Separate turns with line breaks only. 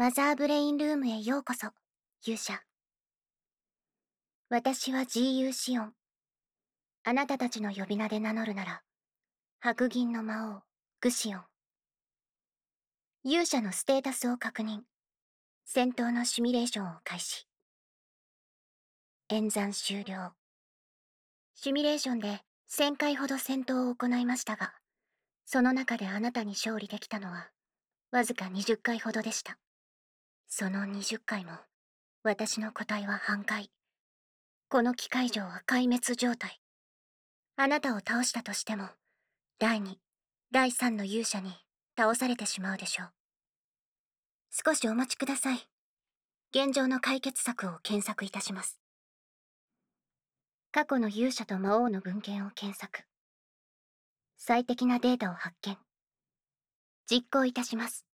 マザーブレインルームへようこそ、勇者。私は GU シオン。あなたたちの呼び名で名乗るなら、白銀の魔王、グシオン。勇者のステータスを確認。戦闘のシミュレーションを開始。演算終了。シミュレーションで1000回ほど戦闘を行いましたが、その中であなたに勝利できたのは、わずか20回ほどでした。その20回も、私の個体は半壊。この機械上は壊滅状態。あなたを倒したとしても、第2、第3の勇者に倒されてしまうでしょう。少しお待ちください。現状の解決策を検索いたします。過去の勇者と魔王の文献を検索。最適なデータを発見。実行いたします。